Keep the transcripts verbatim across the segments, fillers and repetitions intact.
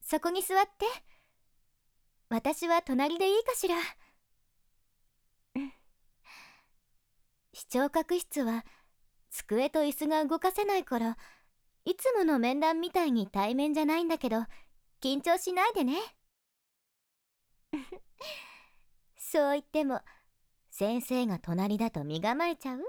そこに座って。私は隣でいいかしら。うん。視聴覚室は机と椅子が動かせないから、いつもの面談みたいに対面じゃないんだけど、緊張しないでね。そう言っても先生が隣だと身構えちゃう。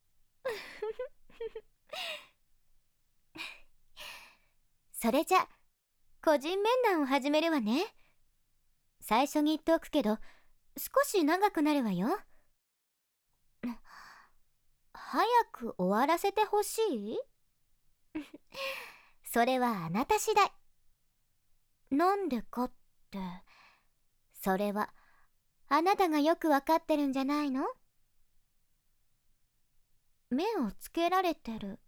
それじゃ個人面談を始めるわね。最初に言っておくけど、少し長くなるわよ。早く終わらせてほしい？それはあなた次第。なんでかって、それはあなたがよくわかってるんじゃないの？目をつけられてる。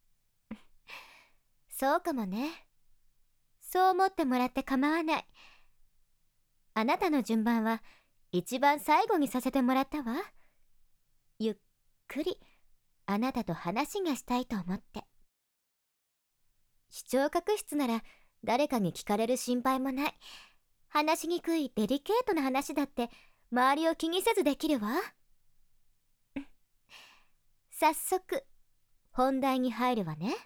そうかもね。そう思ってもらって構わない。あなたの順番は一番最後にさせてもらったわ。ゆっくりあなたと話がしたいと思って。視聴覚室なら誰かに聞かれる心配もない。話しにくいデリケートな話だって周りを気にせずできるわ。早速本題に入るわね。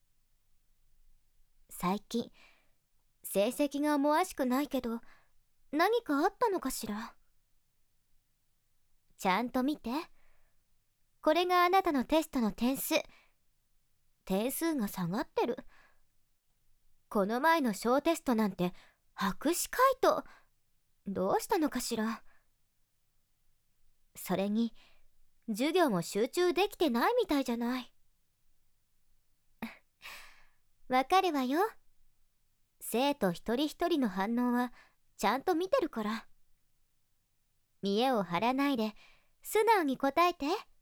最近成績が思わしくないけど、何かあったのかしら。ちゃんと見て。これがあなたのテストの点数。点数が下がってる。この前の小テストなんて白紙回答。どうしたのかしら。それに授業も集中できてないみたいじゃない。わかるわよ。生徒一人一人の反応はちゃんと見てるから。見栄を張らないで素直に答えて。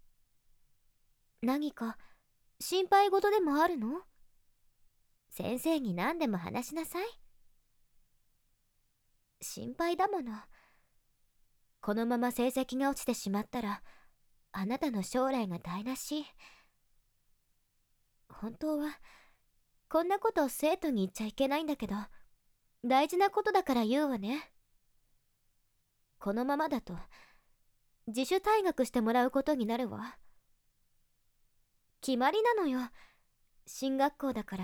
何か心配事でもあるの？先生に何でも話しなさい。心配だもの。このまま成績が落ちてしまったらあなたの将来が台無し。本当はこんなことを生徒に言っちゃいけないんだけど、大事なことだから言うわね。このままだと自主退学してもらうことになるわ。決まりなのよ。進学校だから。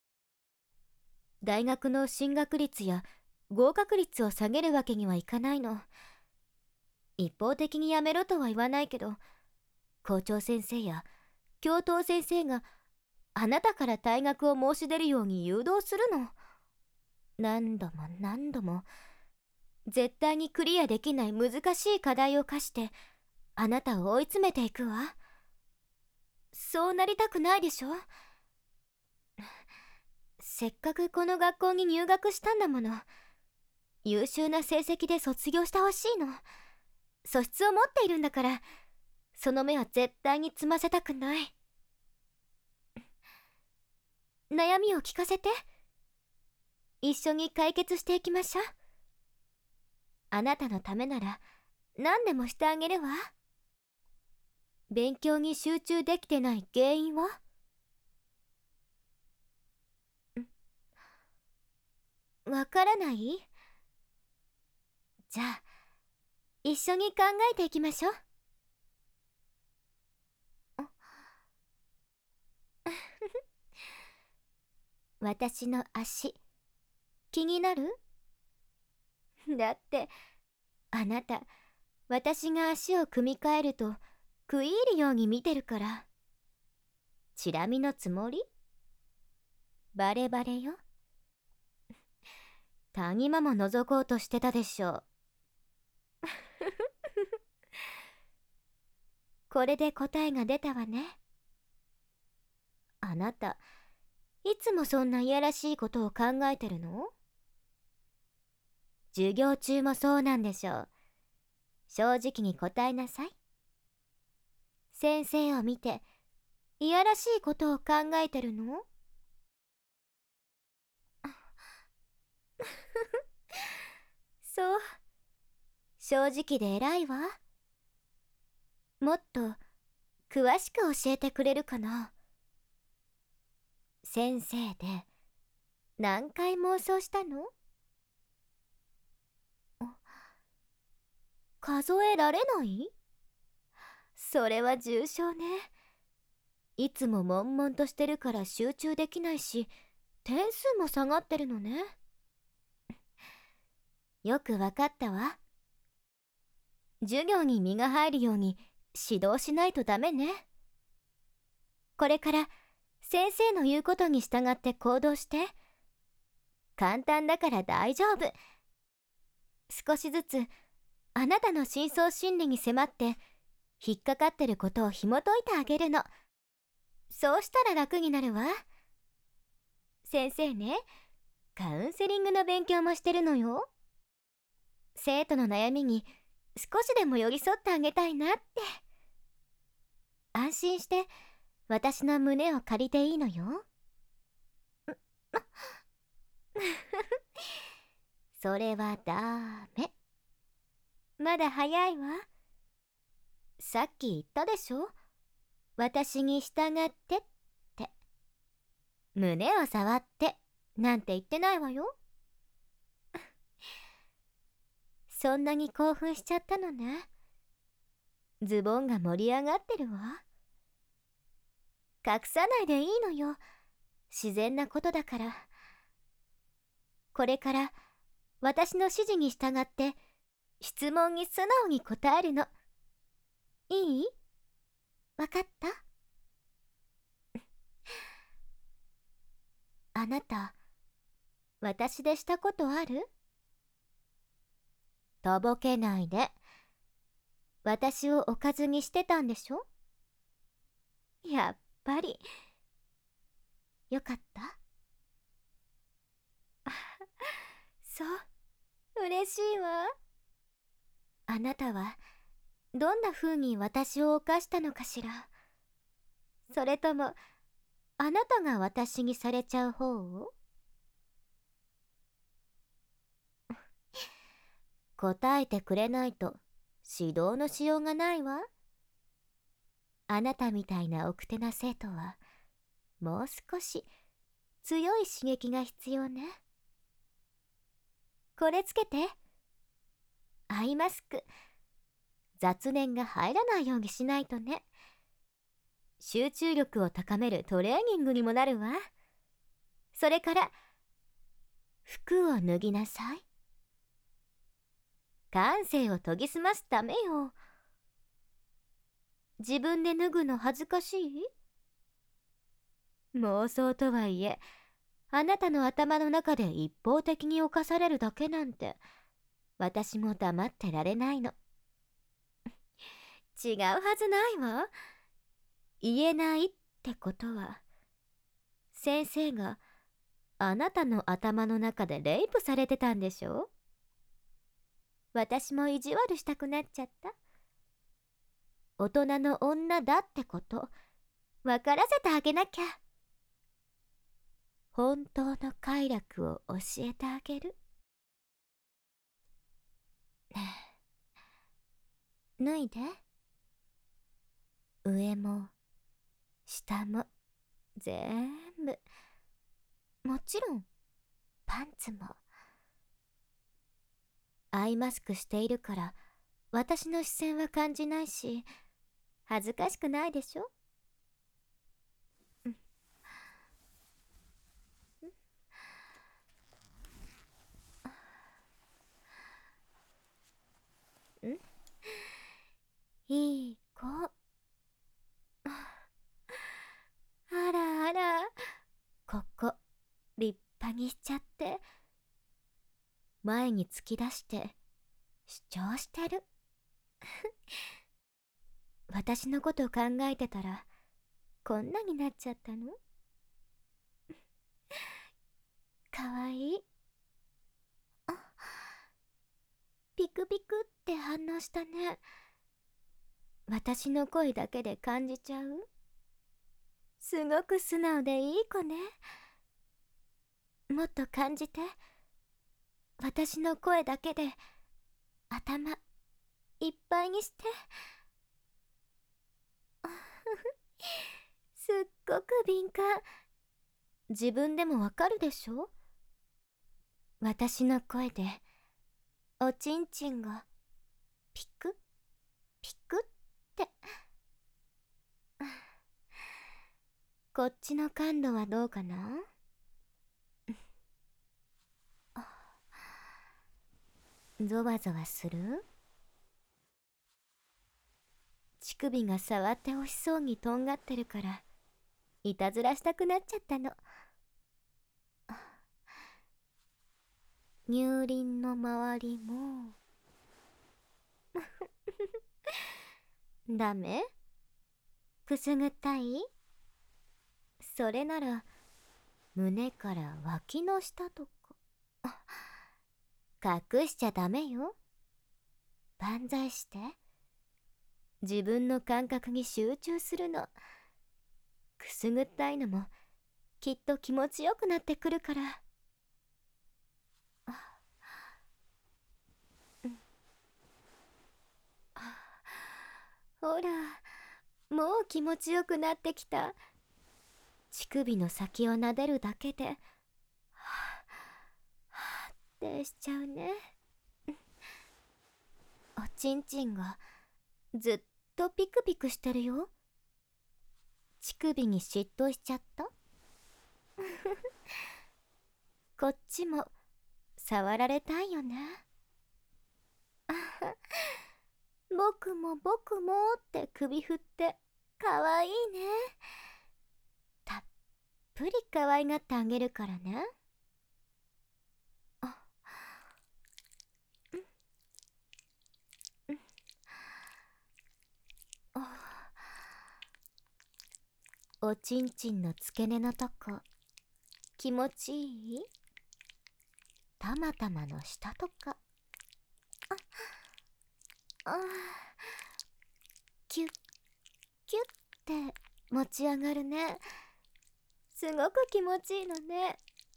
大学の進学率や合格率を下げるわけにはいかないの。一方的にやめろとは言わないけど、校長先生や教頭先生があなたから退学を申し出るように誘導するの。何度も何度も絶対にクリアできない難しい課題を課してあなたを追い詰めていくわ。そうなりたくないでしょ。せっかくこの学校に入学したんだもの。優秀な成績で卒業してほしいの。素質を持っているんだから、その目は絶対につませたくない。悩みを聞かせて。一緒に解決していきましょう。あなたのためなら何でもしてあげるわ。勉強に集中できてない原因は？わからない？じゃあ一緒に考えていきましょう。私の足気になる？だってあなた私が足を組み替えると食い入るように見てるから。チラ見のつもり？バレバレよ。谷間も覗こうとしてたでしょ。これで答えが出たわね。あなたいつもそんないやらしいことを考えてるの？授業中もそうなんでしょう。正直に答えなさい。先生を見ていやらしいことを考えてるの？そう、正直で偉いわ。もっと詳しく教えてくれるかな。先生で何回妄想したの？数えられない？それは重症ね。いつも悶々としてるから集中できないし、点数も下がってるのね。よくわかったわ。授業に身が入るように指導しないとダメね。これから先生の言うことに従って行動して。簡単だから大丈夫。少しずつあなたの深層心理に迫って引っかかってることを紐解いてあげるの。そうしたら楽になるわ。先生ね、カウンセリングの勉強もしてるのよ。生徒の悩みに少しでも寄り添ってあげたいなって。安心して私の胸を借りていいのよ。それはダメ。まだ早いわ。さっき言ったでしょ、私に従ってって。胸を触ってなんて言ってないわよ。そんなに興奮しちゃったのね。ズボンが盛り上がってるわ。隠さないでいいのよ。自然なことだから。これから私の指示に従って質問に素直に答えるの。いい？わかった？あなた、私でしたことある？とぼけないで。私をおかずにしてたんでしょ？やっぱり。よかった？そう、嬉しいわ。あなたはどんな風に私を犯したのかしら。それともあなたが私にされちゃう方？答えてくれないと指導のしようがないわ。あなたみたいな奥手な生徒はもう少し強い刺激が必要ね。これつけて。アイマスク。雑念が入らないようにしないとね。集中力を高めるトレーニングにもなるわ。それから服を脱ぎなさい。感性を研ぎ澄ますためよ。自分で脱ぐの恥ずかしい？妄想とはいえ、あなたの頭の中で一方的に侵されるだけなんて、私も黙ってられないの。違うはずないわ。言えないってことは、先生があなたの頭の中でレイプされてたんでしょ？私も意地悪したくなっちゃった。大人の女だってこと分からせてあげなきゃ。本当の快楽を教えてあげる。脱いで。上も下も全部。もちろんパンツも。アイマスクしているから私の視線は感じないし、恥ずかしくないでしょ？ん？いい子。あらあら、ここ立派にしちゃって。前に突き出して主張してる。私のこと考えてたらこんなになっちゃったの？かわいい。あ、ピクピクって反応したね。私の声だけで感じちゃう？すごく素直でいい子ね。もっと感じて。私の声だけで頭いっぱいにして。すっごく敏感。自分でもわかるでしょ？ 私の声でおちんちんがピクピクってこっちの感度はどうかな？ゾワゾワする？乳首が触ってほしそうにとんがってるからいたずらしたくなっちゃったの。乳輪の周りもダメ？くすぐったい？それなら胸から脇の下とか隠しちゃダメよ。万歳して。自分の感覚に集中するの。くすぐったいのもきっと気持ちよくなってくるから。あ、うん、あ、ほら、もう気持ちよくなってきた。乳首の先を撫でるだけではぁはぁってしちゃうね。おちんちんがずっとピクピクしてるよ。乳首に嫉妬しちゃった？こっちも触られたいよね。僕も僕もって首振ってかわいいね。たっぷり可愛がってあげるからね。あ、うんうん、あ、おちんちんの付け根のとこ気持ちいい？たまたまの下とか。ああ、キュッキュッって持ち上がるね。すごく気持ちいいのね。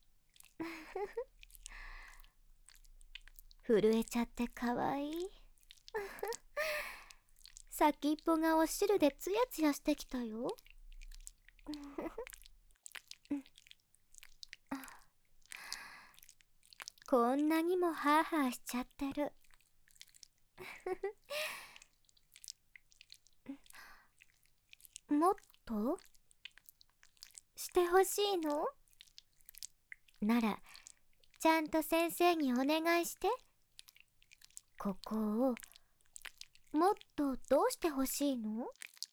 震えちゃってかわいい。先っぽがお汁でツヤツヤしてきたよ。こんなにもハーハーしちゃってる。もっとしてほしいの？ならちゃんと先生にお願いして。ここをもっとどうしてほしいの？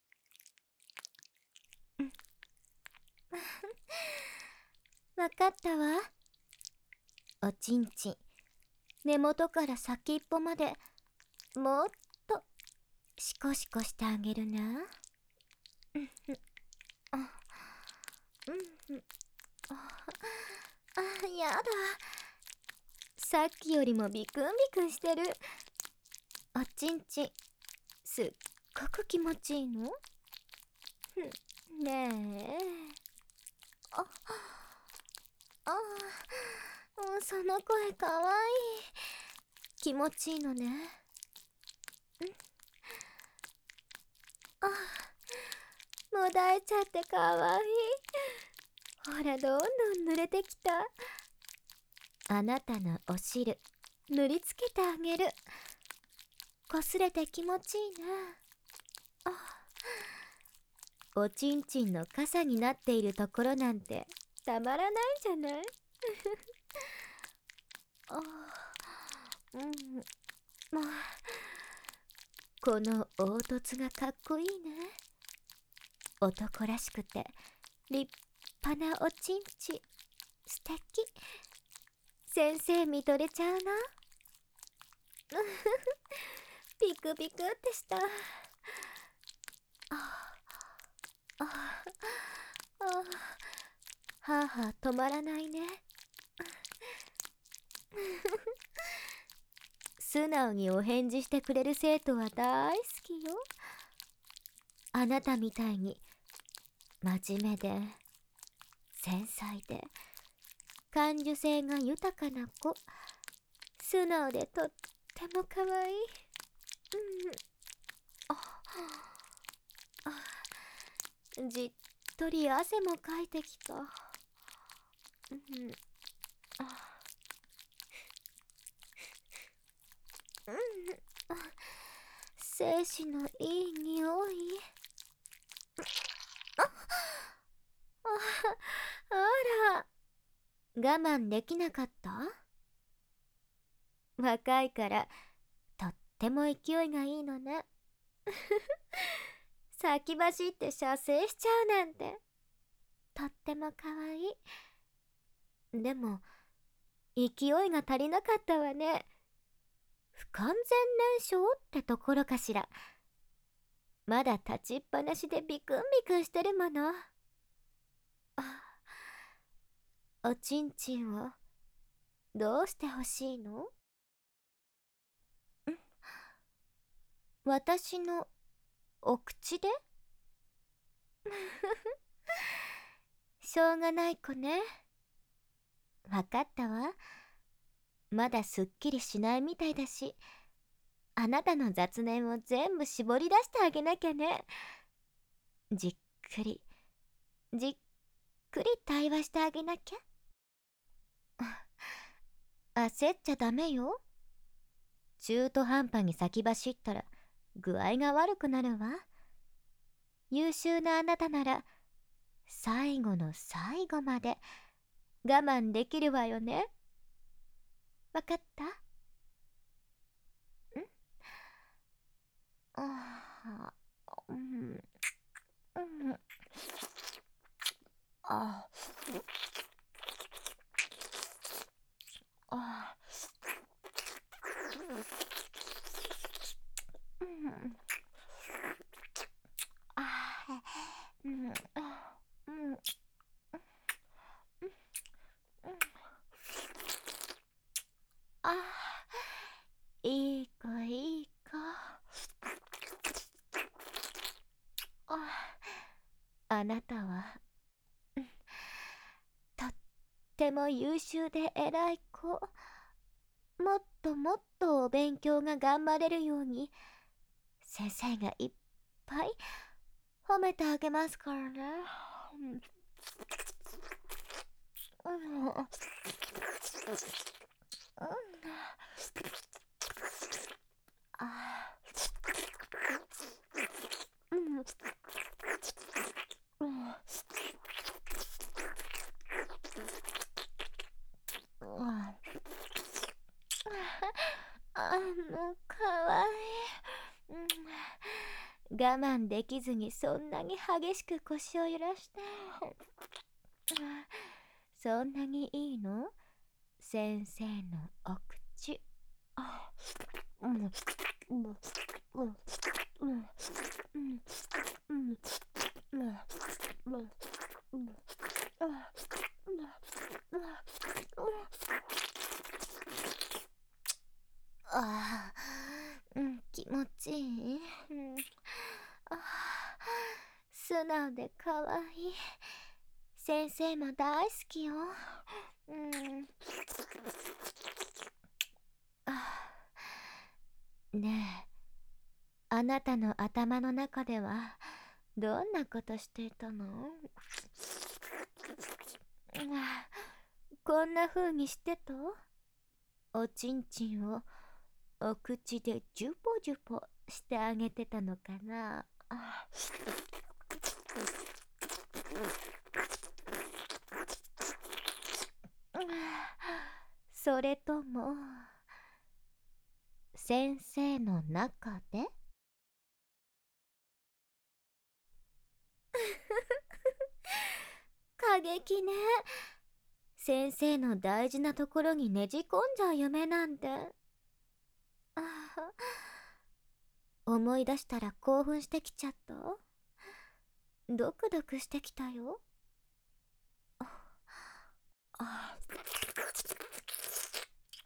わかったわ。おちんちん根元から先っぽまでもっとシコシコしてあげるな。うんうん、あ、うんうん、あ、あ、やだ。さっきよりもビクンビクンしてる。おちんちんすっごく気持ちいいの？ねえ。あ、あ、その声かわいい。気持ちいいのね。ん、あ、もだえちゃってかわいい。ほら、どんどん濡れてきた。あなたのお汁塗りつけてあげる。こすれて気持ちいいね。あ、おちんちんの傘になっているところなんてたまらないじゃない。あ、うん、まあ、この凹凸がかっこいいね。男らしくて立派なおちんち素敵。先生見とれちゃうな。ピクピクってした。ああ、ああ、はあはあ止まらないね。素直にお返事してくれる生徒は大好きよ。あなたみたいに真面目で繊細で感受性が豊かな子、素直でとってもかわいい。うん、ああ、じっとり汗もかいてきた。うん、あ、 精子のいい匂い。あ、あら、我慢できなかった？若いからとっても勢いがいいのね。先走って射精しちゃうなんてとってもかわいい。でも勢いが足りなかったわね。不完全燃焼ってところかしら。まだ立ちっぱなしでビクンビクンしてるもの。あ、おちんちんをどうしてほしいの？ん、私のお口で？しょうがない子ね。わかったわ。まだすっきりしないみたいだし、あなたの雑念を全部絞り出してあげなきゃね。じっくりじっくり対話してあげなきゃ。焦っちゃダメよ。中途半端に先走ったら具合が悪くなるわ。優秀なあなたなら最後の最後まで我慢できるわよね。わかった？ん？ああ、うん、うん、ああ、うん、あ、うん、うん、うん、あ、いい子いい子。あ、あなたはとっても優秀で偉い子。もっともっとお勉強が頑張れるように先生がいっぱい褒めてあげますからね。うん、うん、あ、うん、うん、うん、あのかわいい、うん、我慢できずにそんなに激しく腰を揺らして、そんなにいいの？先生のお口。あ、うん、うん、うん、うん、うん、うん、うん、うん、うん、うん、ああ、うん、気持ちいい。うん、ああ、素直でかわいい。先生も大好きよ。うん。あ、ねえ、あなたの頭の中ではどんなことしていたの？あ、こんな風にしてとおちんちんをお口でジュポジュポしてあげてたのかな。あ、それとも先生の中で？過激ね。先生の大事なところにねじ込んじゃう夢なんて。ああ、思い出したら興奮してきちゃった。ドクドクしてきたよ。ああ、うん、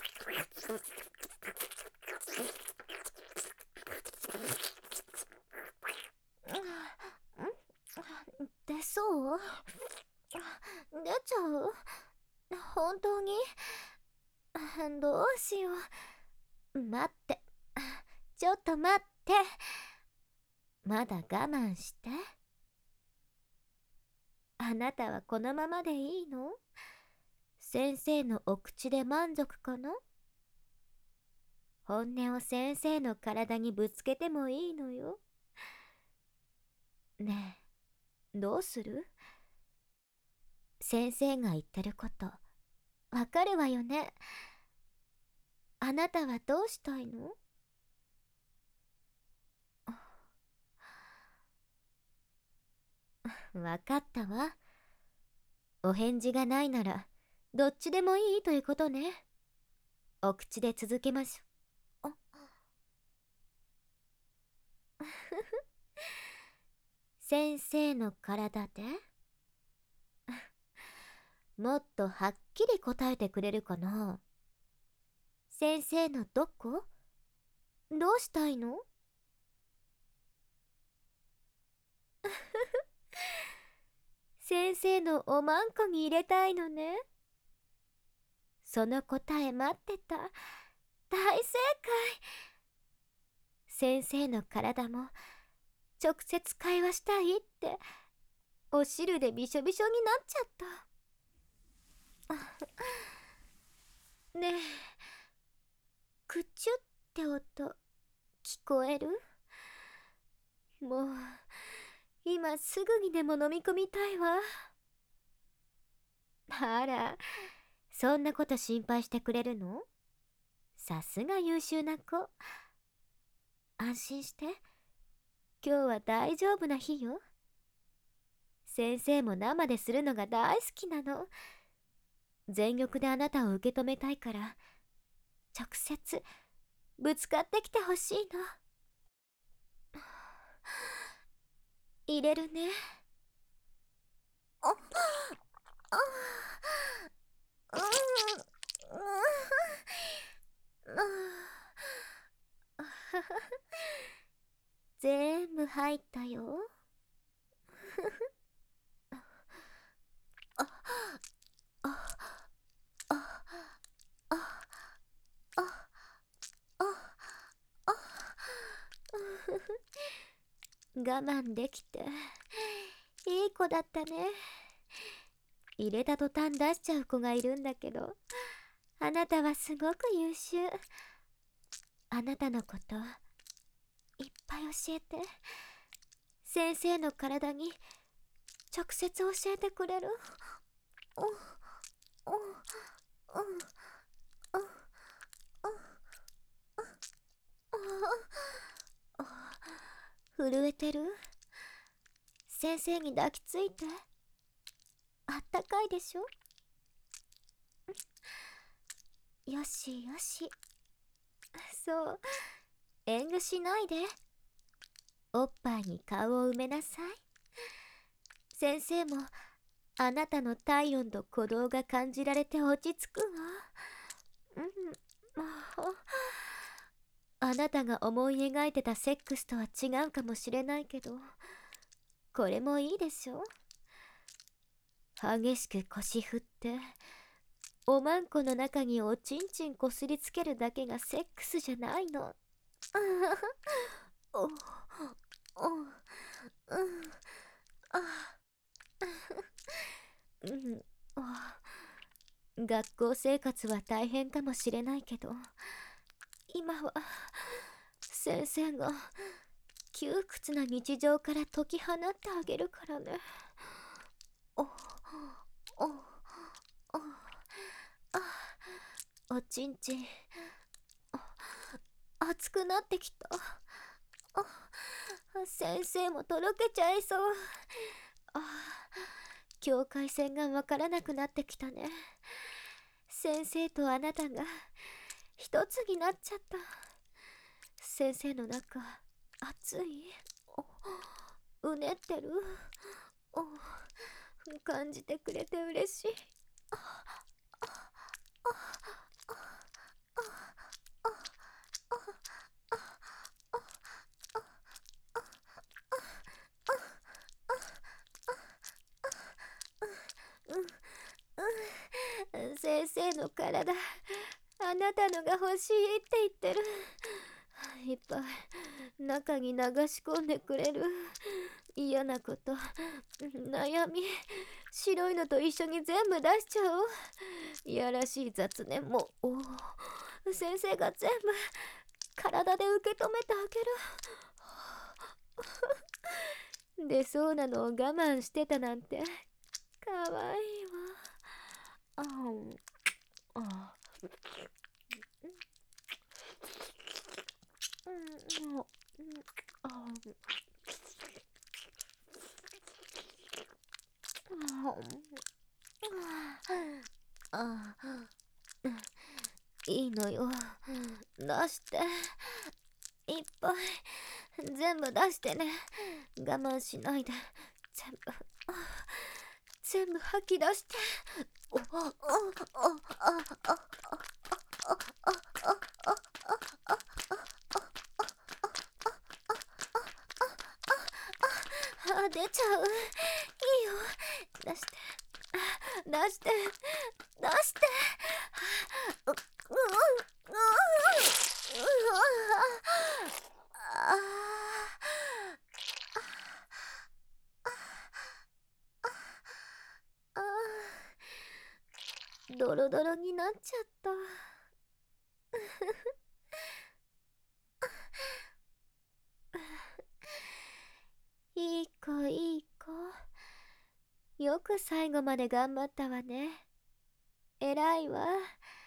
出そう？出ちゃう？本当に？どうしよう。待って、ちょっと待って。まだ我慢して。あなたはこのままでいいの？先生のお口で満足かな？ 本音を先生の体にぶつけてもいいのよ。ねえ、どうする？先生が言ってること、わかるわよね。あなたはどうしたいの？わかったわ。お返事がないなら、どっちでもいいということね。お口で続けましょう。先生の体でもっとはっきり答えてくれるかな？先生のどこ？どうしたいの？先生のおまんこに入れたいのね。その答え待ってた。大正解。先生の体も直接会話したいってお汁でびしょびしょになっちゃった。ねえ、くちゅって音聞こえる？もう今すぐにでも飲み込みたいわ。あら、そんなこと心配してくれるの？さすが優秀な子。安心して、今日は大丈夫な日よ。先生も生でするのが大好きなの。全力であなたを受け止めたいから、直接ぶつかってきてほしいの。入れるね。あっ、あっ、うん、うん、全部入ったよ。あ、あ、あ、あ、あ、あ、あ、我慢できていい子だったね。入れた途端出しちゃう子がいるんだけど、あなたはすごく優秀。あなたのこといっぱい教えて。先生の体に直接教えてくれる？おおおおおお震えてる？先生に抱きついて。あったかいでしょ？よしよし。そう、遠慮しないで。おっぱいに顔を埋めなさい。先生もあなたの体温と鼓動が感じられて落ち着くわ。うん、あなたが思い描いてたセックスとは違うかもしれないけど、これもいいでしょ？激しく腰振っておまんこの中におちんちんこすりつけるだけがセックスじゃないの。おおおうんあうんあ学校生活は大変かもしれないけど、今は先生が窮屈な日常から解き放ってあげるからね。おおおおあおちんちん熱くなってきた。あ先生もとろけちゃいそう。あ境界線がわからなくなってきたね。先生とあなたが一つになっちゃった。先生の中熱い？おうねってる？お感じてくれて嬉しい。ああああ先生の体あなたのが欲しいって言ってる。いっぱい中に流し込んでくれる。嫌なこと、悩み、白いのと一緒に全部出しちゃおう。いやらしい雑念もお先生が全部体で受け止めてあげる。出そうなのを我慢してたなんてかわいいわ。ああああ、いいのよ、出して、いっぱい全部出してね。我慢しないで全部全部吐き出して。おおおおおあ、出ちゃう。いいよ、出して出して出して。ううううああ、ドロドロになっちゃった。いい子いい子、よく最後まで頑張ったわね。偉いわ。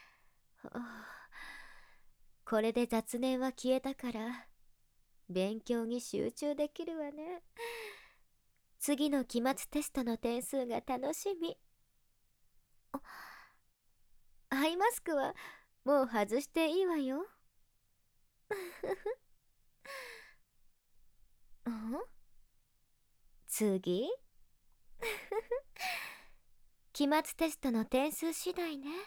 これで雑念は消えたから勉強に集中できるわね。次の期末テストの点数が楽しみ。アイマスクはもう外していいわよ。ん？次期末テストの点数次第ね。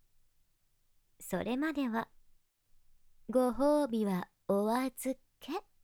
それまではご褒美はお預け。